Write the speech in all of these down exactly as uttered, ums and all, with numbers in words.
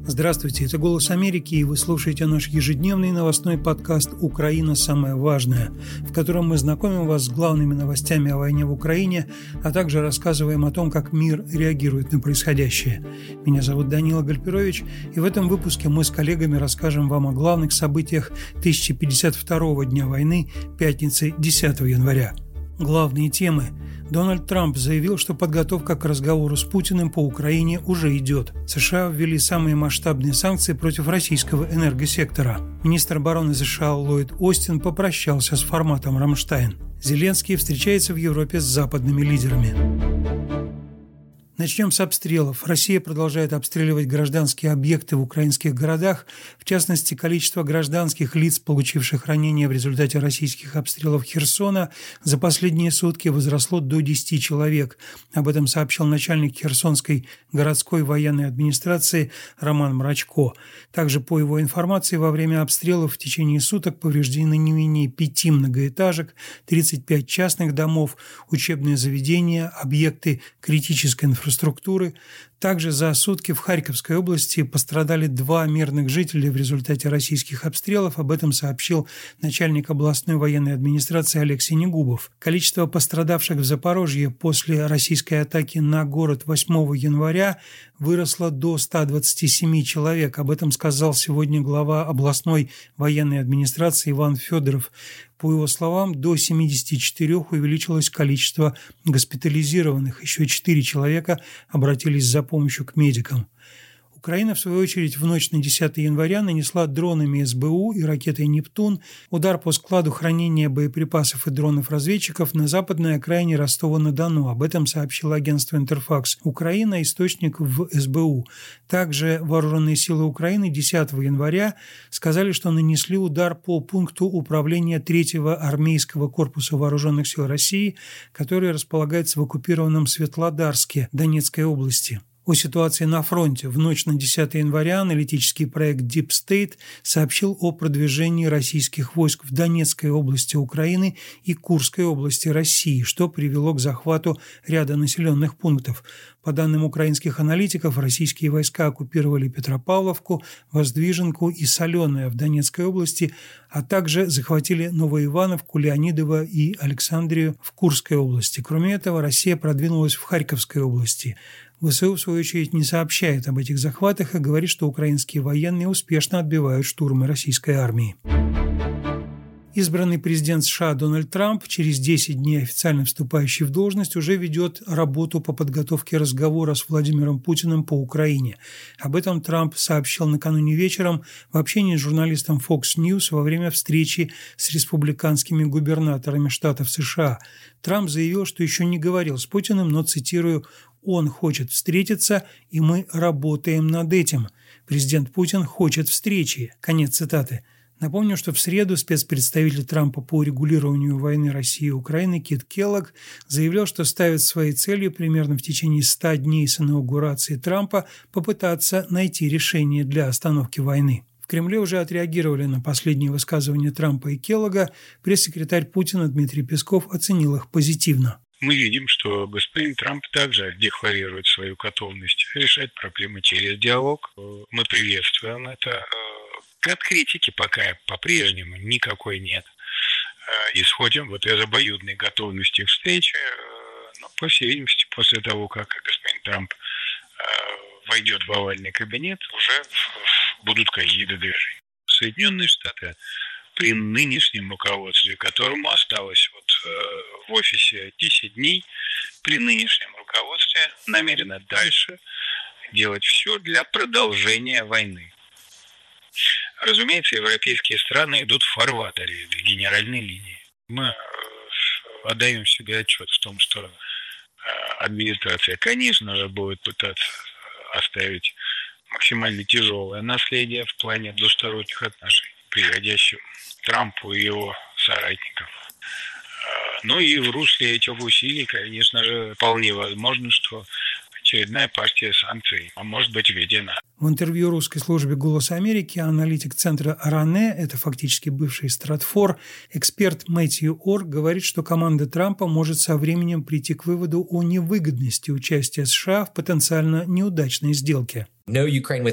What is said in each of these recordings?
Здравствуйте, это «Голос Америки», и вы слушаете наш ежедневный новостной подкаст «Украина. Самое важное», в котором мы знакомим вас с главными новостями о войне в Украине, а также рассказываем о том, как мир реагирует на происходящее. Меня зовут Данила Гальперович, и в этом выпуске мы с коллегами расскажем вам о главных событиях тысяча пятьдесят второго дня войны, пятницы, десятого января. Главные темы. Дональд Трамп заявил, что подготовка к разговору с Путиным по Украине уже идет. США ввели самые масштабные санкции против российского энергосектора. Министр обороны США Ллойд Остин попрощался с форматом «Рамштайн». Зеленский встречается в Европе с западными лидерами. Начнем с обстрелов. Россия продолжает обстреливать гражданские объекты в украинских городах. В частности, количество гражданских лиц, получивших ранения в результате российских обстрелов Херсона, за последние сутки возросло до десяти человек. Об этом сообщил начальник Херсонской городской военной администрации Роман Мрачко. Также, по его информации, во время обстрелов в течение суток повреждены не менее пяти многоэтажек, тридцать пять частных домов, учебные заведения, объекты критической инфраструктуры. инфраструктуры. Также за сутки в Харьковской области пострадали два мирных жителя в результате российских обстрелов. Об этом сообщил начальник областной военной администрации Олег Синегубов. Количество пострадавших в Запорожье после российской атаки на город восьмого января выросло до ста двадцати семи человек. Об этом сказал сегодня глава областной военной администрации Иван Федоров. По его словам, до семидесяти четырёх увеличилось количество госпитализированных. Еще четыре человека обратились за помощью к медикам. Украина, в свою очередь, в ночь на десятое января нанесла дронами эс бэ у и ракетой «Нептун» удар по складу хранения боеприпасов и дронов-разведчиков на западной окраине Ростова-на-Дону. Об этом сообщило агентство «Интерфакс Украина», источник в эс бэ у. Также вооруженные силы Украины десятого января сказали, что нанесли удар по пункту управления третьего армейского корпуса вооруженных сил России, который располагается в оккупированном Светлодарске Донецкой области. О ситуации на фронте. В ночь на десятое января аналитический проект Deep State сообщил о продвижении российских войск в Донецкой области Украины и Курской области России, что привело к захвату ряда населенных пунктов. По данным украинских аналитиков, российские войска оккупировали Петропавловку, Воздвиженку и Соленое в Донецкой области, а также захватили Новоивановку, Леонидово и Александрию в Курской области. Кроме этого, Россия продвинулась в Харьковской области. вэ эс у, в свою очередь, не сообщает об этих захватах и говорит, что украинские военные успешно отбивают штурмы российской армии. Избранный президент США Дональд Трамп, через десять дней официально вступающий в должность, уже ведет работу по подготовке разговора с Владимиром Путиным по Украине. Об этом Трамп сообщил накануне вечером в общении с журналистом Fox News во время встречи с республиканскими губернаторами штатов США. Трамп заявил, что еще не говорил с Путиным, но, цитирую, «Он хочет встретиться, и мы работаем над этим. Президент Путин хочет встречи». Конец цитаты. Напомню, что в среду спецпредставитель Трампа по урегулированию войны России и Украины Кит Келлог заявлял, что ставит своей целью примерно в течение ста дней с инаугурации Трампа попытаться найти решение для остановки войны. В Кремле уже отреагировали на последние высказывания Трампа и Келлога. Пресс-секретарь Путина Дмитрий Песков оценил их позитивно. Мы видим, что господин Трамп также декларирует свою готовность решать проблемы через диалог. Мы приветствуем это. Конкретики пока по-прежнему никакой нет. Исходим вот из обоюдной готовности к встрече. Но, по всей видимости, после того, как господин Трамп войдет в овальный кабинет, уже будут какие-то движения. Соединенные Штаты при нынешнем руководстве, которому осталось вот в офисе десять дней, при нынешнем руководстве намерены дальше делать все для продолжения войны. Разумеется, европейские страны идут в фарватере генеральной линии. Мы отдаем себе отчет в том, что администрация, конечно же, будет пытаться оставить максимально тяжелое наследие в плане двусторонних отношений, пригодящим Трампу и его соратникам. Ну и в русле этих усилий, конечно же, вполне возможно, что очередная партия санкций, а может быть, введена. В интервью русской службе «Голоса Америки» аналитик центра РАНЕ, это фактически бывший Стратфор, эксперт Мэтью Ор говорит, что команда Трампа может со временем прийти к выводу о невыгодности участия США в потенциально неудачной сделке. Не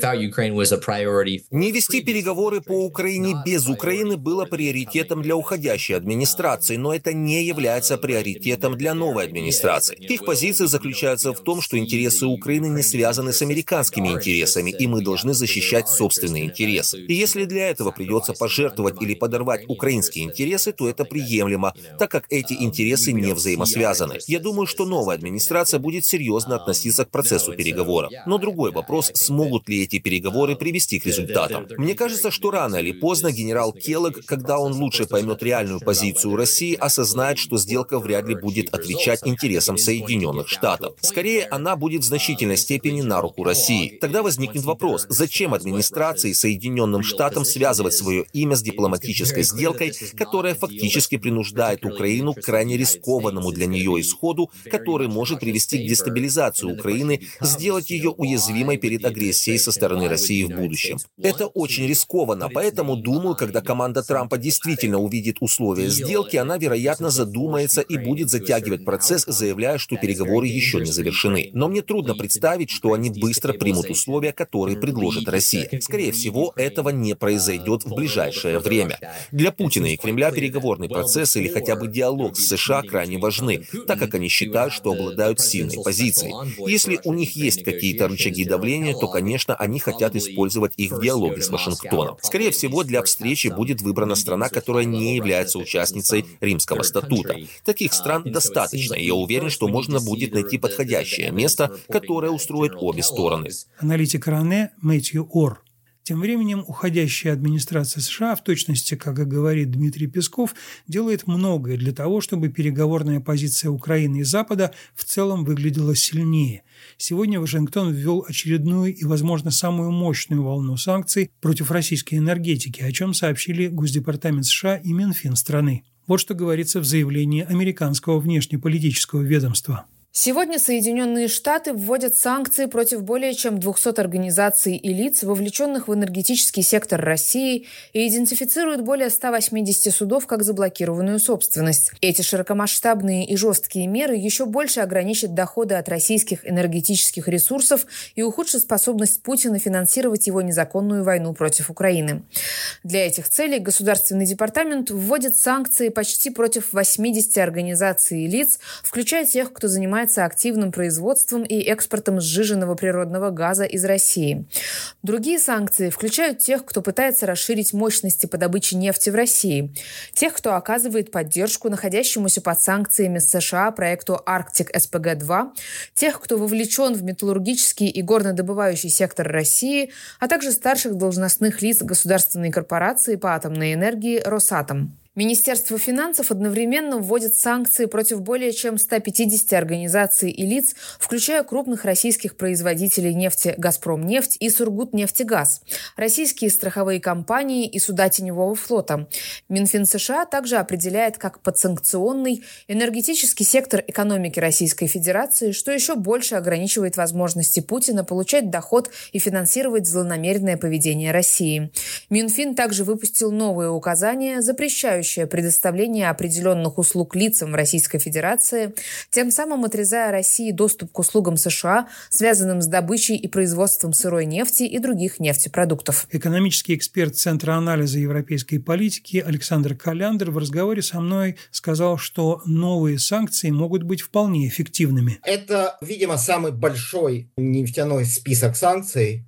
вести переговоры по Украине без Украины было приоритетом для уходящей администрации, но это не является приоритетом для новой администрации. Их позиция заключается в том, что интересы Украины не связаны с американскими интересами, и мы должны защищать собственные интересы. И если для этого придется пожертвовать или подорвать украинские интересы, то это приемлемо, так как эти интересы не взаимосвязаны. Я думаю, что новая администрация будет серьезно относиться к процессу переговоров. Но другой вопрос, смогут ли эти переговоры привести к результатам. Мне кажется, что рано или поздно генерал Келлог, когда он лучше поймет реальную позицию России, осознает, что сделка вряд ли будет отвечать интересам Соединенных Штатов. Скорее, она будет в значительной степени на руку России. Тогда возникнет вопрос, зачем администрации Соединенным Штатам связывать свое имя с дипломатической сделкой, которая фактически принуждает Украину к крайне рискованному для нее исходу, который может привести к дестабилизации Украины, сделать ее уязвимой перед агрессией со стороны России в будущем. Это очень рискованно, поэтому, думаю, когда команда Трампа действительно увидит условия сделки, она, вероятно, задумается и будет затягивать процесс, заявляя, что переговоры еще не завершены. Но мне трудно представить, что они быстро примут условия, которые предложит Россия. Скорее всего, этого не произойдет в ближайшее время. Для Путина и Кремля переговорный процесс или хотя бы диалог с США крайне важны, так как они считают, что обладают сильной позицией. Если у них есть какие-то рычаги давления, то, конечно, они хотят использовать их в диалоге с Вашингтоном. Скорее всего, для встречи будет выбрана страна, которая не является участницей Римского статута. Таких стран достаточно, и я уверен, что можно будет найти подходящее место, которое устроит обе стороны. Аналитик РАНЭ Мэтью Ор. Тем временем уходящая администрация США, в точности, как и говорит Дмитрий Песков, делает многое для того, чтобы переговорная позиция Украины и Запада в целом выглядела сильнее. Сегодня Вашингтон ввел очередную и, возможно, самую мощную волну санкций против российской энергетики, о чем сообщили Госдепартамент США и Минфин страны. Вот что говорится в заявлении американского внешнеполитического ведомства. Сегодня Соединенные Штаты вводят санкции против более чем двухсот организаций и лиц, вовлеченных в энергетический сектор России, и идентифицируют более ста восьмидесяти судов как заблокированную собственность. Эти широкомасштабные и жесткие меры еще больше ограничат доходы от российских энергетических ресурсов и ухудшат способность Путина финансировать его незаконную войну против Украины. Для этих целей Государственный департамент вводит санкции почти против восьмидесяти организаций и лиц, включая тех, кто занимается активным производством и экспортом сжиженного природного газа из России. Другие санкции включают тех, кто пытается расширить мощности по добыче нефти в России, тех, кто оказывает поддержку находящемуся под санкциями США проекту Арктик эс пэ гэ два, тех, кто вовлечен в металлургический и горнодобывающий сектор России, а также старших должностных лиц государственной корпорации по атомной энергии «Росатом». Министерство финансов одновременно вводит санкции против более чем ста пятидесяти организаций и лиц, включая крупных российских производителей нефти «Газпромнефть» и «Сургутнефтегаз», российские страховые компании и суда теневого флота. Минфин США также определяет как подсанкционный энергетический сектор экономики Российской Федерации, что еще больше ограничивает возможности Путина получать доход и финансировать злонамеренное поведение России. Минфин также выпустил новые указания, запрещающие предоставление определенных услуг лицам в Российской Федерации, тем самым отрезая России доступ к услугам США, связанным с добычей и производством сырой нефти и других нефтепродуктов. Экономический эксперт Центра анализа европейской политики Александр Коляндр в разговоре со мной сказал, что новые санкции могут быть вполне эффективными. Это, видимо, самый большой нефтяной список санкций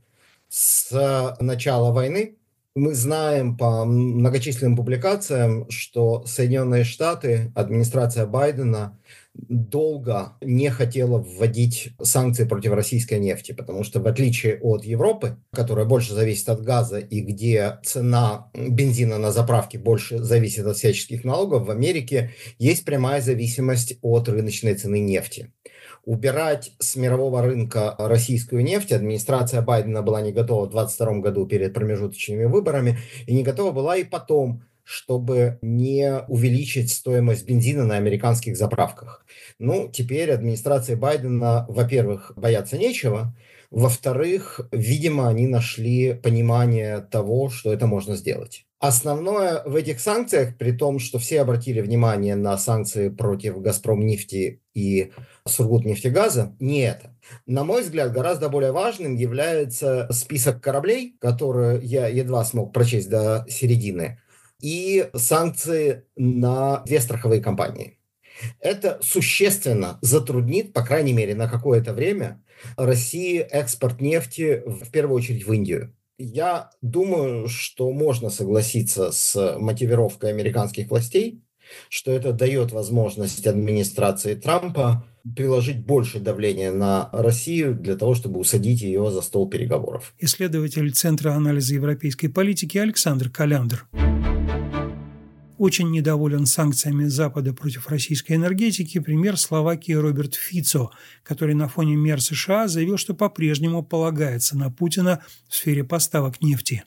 с начала войны. Мы знаем по многочисленным публикациям, что Соединенные Штаты, администрация Байдена долго не хотела вводить санкции против российской нефти, потому что в отличие от Европы, которая больше зависит от газа и где цена бензина на заправке больше зависит от всяческих налогов, в Америке есть прямая зависимость от рыночной цены нефти. Убирать с мирового рынка российскую нефть администрация Байдена была не готова в двадцать втором году перед промежуточными выборами и не готова была и потом, чтобы не увеличить стоимость бензина на американских заправках. Ну, теперь администрации Байдена, во-первых, бояться нечего, Во-вторых, видимо, они нашли понимание того, что это можно сделать. Основное в этих санкциях, при том, что все обратили внимание на санкции против «Газпромнефти» и «Сургутнефтегаза», не это. На мой взгляд, гораздо более важным является список кораблей, которые я едва смог прочесть до середины, и санкции на две страховые компании. Это существенно затруднит, по крайней мере, на какое-то время России экспорт нефти, в первую очередь в Индию. Я думаю, что можно согласиться с мотивировкой американских властей, что это дает возможность администрации Трампа приложить больше давления на Россию для того, чтобы усадить ее за стол переговоров. Исследователь Центра анализа европейской политики Александр Коляндр. Очень недоволен санкциями Запада против российской энергетики премьер Словакии Роберт Фицо, который на фоне мер США заявил, что по-прежнему полагается на Путина в сфере поставок нефти.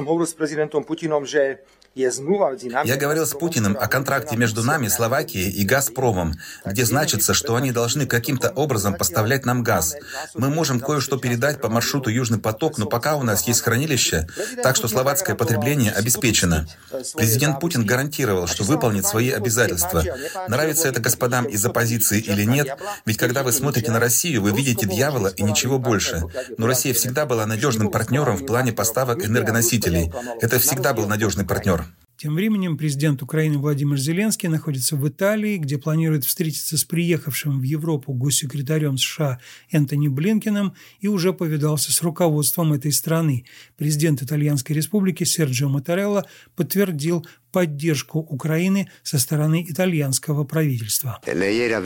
Я говорил с Путиным о контракте между нами, Словакией и «Газпромом», где значится, что они должны каким-то образом поставлять нам газ. Мы можем кое-что передать по маршруту «Южный поток», но пока у нас есть хранилище, так что словацкое потребление обеспечено. Президент Путин гарантировал, что выполнит свои обязательства. Нравится это господам из оппозиции или нет, ведь когда вы смотрите на Россию, вы видите дьявола и ничего больше. Но Россия всегда была надежным партнером в плане поставок энергоносителей. Это всегда был надежный партнер. Тем временем президент Украины Владимир Зеленский находится в Италии, где планирует встретиться с приехавшим в Европу госсекретарем США Энтони Блинкеном и уже повидался с руководством этой страны. Президент Итальянской Республики Серджио Маттарелла подтвердил поддержку Украины со стороны итальянского правительства. Вчера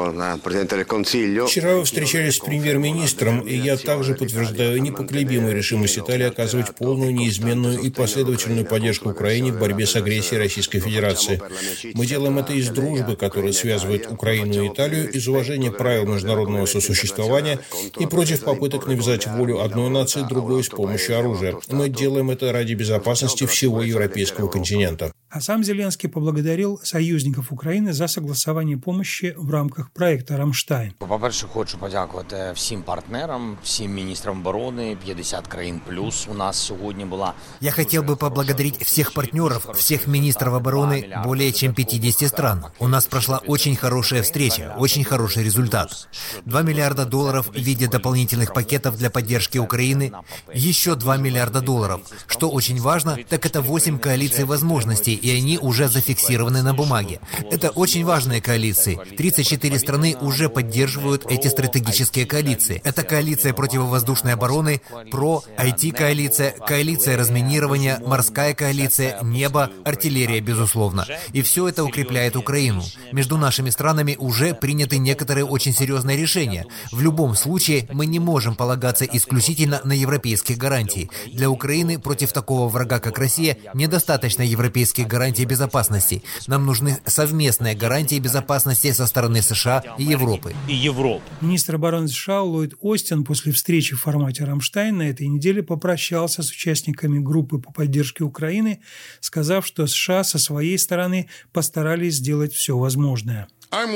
вы встречались с премьер-министром, и я также подтверждаю непоколебимую решимость Италии оказывать полную, неизменную и последовательную поддержку Украине в борьбе с агрессией Российской Федерации. Мы делаем это из дружбы, которая связывает Украину и Италию, из уважения правил международного сосуществования и против попыток навязать волю одной нации другой с помощью оружия. Мы делаем это ради безопасности всего европейского континента. А сам Зеленский поблагодарил союзников Украины за согласование помощи в рамках проекта «Рамштайн». По-перше, хочу подякувати всім партнерам, всім міністрам оборони, пятьдесят країн плюс у нас сегодня была. Я хотел бы поблагодарить всех партнеров, всех министров обороны более чем пятидесяти стран. У нас прошла очень хорошая встреча, очень хороший результат. два миллиарда долларов в виде дополнительных пакетов для поддержки Украины, еще два миллиарда долларов. Что очень важно, так это восемь коалиций возможностей, и они уже зафиксированы на бумаге. Это очень важные коалиции. тридцать четыре страны уже поддерживают эти стратегические коалиции. Это коалиция противовоздушной обороны, ПРО, ай ти-коалиция, коалиция разминирования, морская коалиция, небо, артиллерия, безусловно. И все это укрепляет Украину. Между нашими странами уже приняты некоторые очень серьезные решения. В любом случае, мы не можем полагаться исключительно на европейские гарантии. Для Украины против такого врага, как Россия, недостаточно европейских гарантий безопасности. Нам нужны совместные гарантии безопасности со стороны США и Европы. И Европы. Министр обороны США Ллойд Остин после встречи в формате «Рамштайн» на этой неделе попрощался с участниками группы по поддержке Украины, сказав, что США со своей стороны постарались сделать все возможное.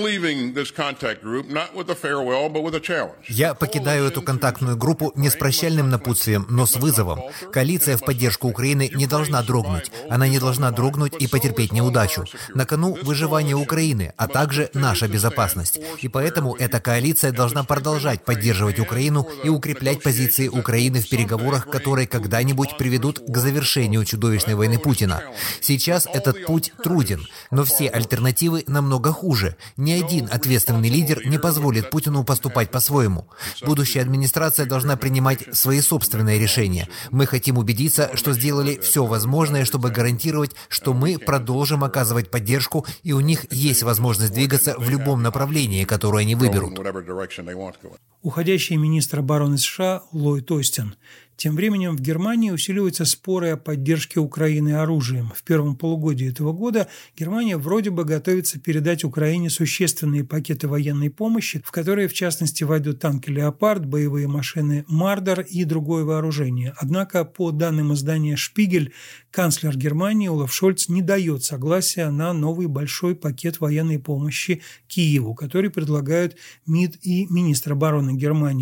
Я покидаю эту контактную группу не с прощальным напутствием, но с вызовом. Коалиция в поддержку Украины не должна дрогнуть. Она не должна дрогнуть и потерпеть неудачу. На кону выживание Украины, а также наша безопасность. И поэтому эта коалиция должна продолжать поддерживать Украину и укреплять позиции Украины в переговорах, которые когда-нибудь приведут к завершению чудовищной войны Путина. Сейчас этот путь труден, но все альтернативы намного хуже. Ни один ответственный лидер не позволит Путину поступать по-своему. Будущая администрация должна принимать свои собственные решения. Мы хотим убедиться, что сделали все возможное, чтобы гарантировать, что мы продолжим оказывать поддержку, и у них есть возможность двигаться в любом направлении, которое они выберут. Уходящий министр обороны США Ллойд Остин. Тем временем в Германии усиливаются споры о поддержке Украины оружием. В первом полугодии этого года Германия вроде бы готовится передать Украине существенные пакеты военной помощи, в которые, в частности, войдут танки «Леопард», боевые машины «Мардер» и другое вооружение. Однако, по данным издания «Шпигель», канцлер Германии Олаф Шольц не дает согласия на новый большой пакет военной помощи Киеву, который предлагают МИД и министр обороны Германии.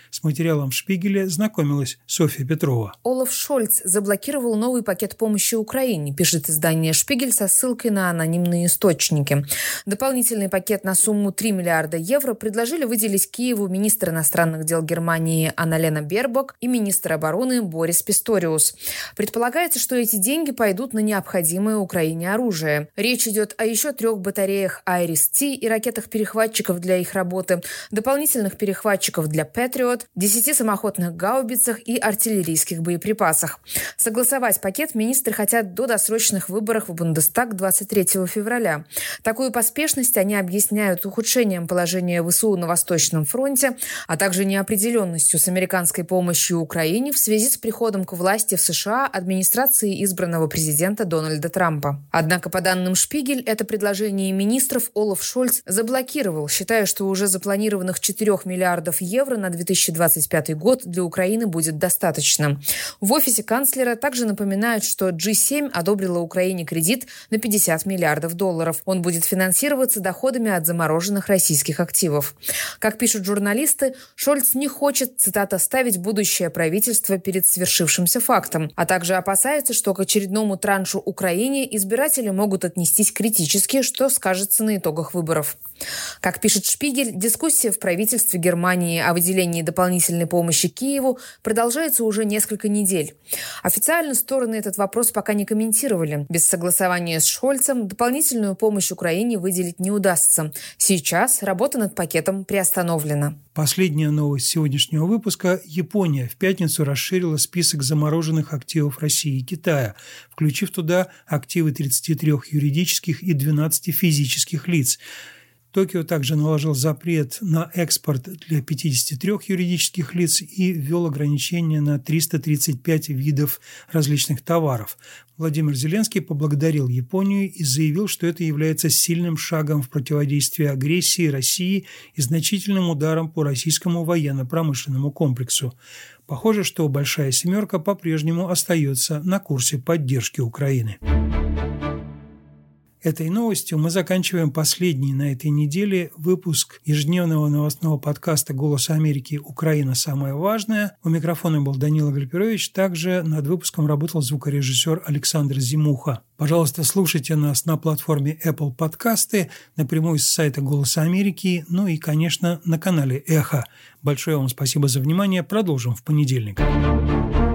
С материалом Шпигеля знакомилась Софья Петрова. Олаф Шольц заблокировал новый пакет помощи Украине, пишет издание «Шпигель» со ссылкой на анонимные источники. Дополнительный пакет на сумму три миллиарда евро предложили выделить Киеву министр иностранных дел Германии Анналена Бербок и министр обороны Борис Писториус. Предполагается, что эти деньги пойдут на необходимое Украине оружие. Речь идет о еще трех батареях Айрис-Ти и ракетах-перехватчиков для их работы, дополнительных перехватчиков для Патриот, десяти самоходных гаубицах и артиллерийских боеприпасах. Согласовать пакет министры хотят до досрочных выборов в Бундестаг двадцать третьего февраля. Такую поспешность они объясняют ухудшением положения ВСУ на Восточном фронте, а также неопределенностью с американской помощью Украине в связи с приходом к власти в США администрации избранного президента Дональда Трампа. Однако, по данным «Шпигель», это предложение министров Олаф Шольц заблокировал, считая, что уже запланированных четырёх миллиардов евро на две тысячи двадцать пятый год для Украины будет достаточно. В офисе канцлера также напоминают, что джи семь одобрила Украине кредит на пятьдесят миллиардов долларов. Он будет финансироваться доходами от замороженных российских активов. Как пишут журналисты, Шольц не хочет, цитата, «ставить будущее правительство перед свершившимся фактом», а также опасается, что к очередному траншу Украине избиратели могут отнестись критически, что скажется на итогах выборов. Как пишет «Шпигель», дискуссия в правительстве Германии о выделении дополнительной помощи Киеву продолжается уже несколько недель. Официально стороны этот вопрос пока не комментировали. Без согласования с Шольцем дополнительную помощь Украине выделить не удастся. Сейчас работа над пакетом приостановлена. Последняя новость сегодняшнего выпуска. Япония в пятницу расширила список замороженных активов России и Китая, включив туда активы тридцати трёх юридических и двенадцати физических лиц. Токио также наложил запрет на экспорт для пятидесяти трёх юридических лиц и ввел ограничения на триста тридцать пять видов различных товаров. Владимир Зеленский поблагодарил Японию и заявил, что это является сильным шагом в противодействии агрессии России и значительным ударом по российскому военно-промышленному комплексу. Похоже, что «Большая семерка» по-прежнему остается на курсе поддержки Украины. Этой новостью мы заканчиваем последний на этой неделе выпуск ежедневного новостного подкаста «Голоса Америки. Украина. Самое важное». У микрофона был Данила Гальперович. Также над выпуском работал звукорежиссер Александр Зимуха. Пожалуйста, слушайте нас на платформе Apple Подкасты, напрямую с сайта «Голоса Америки», ну и, конечно, на канале «Эхо». Большое вам спасибо за внимание. Продолжим в понедельник.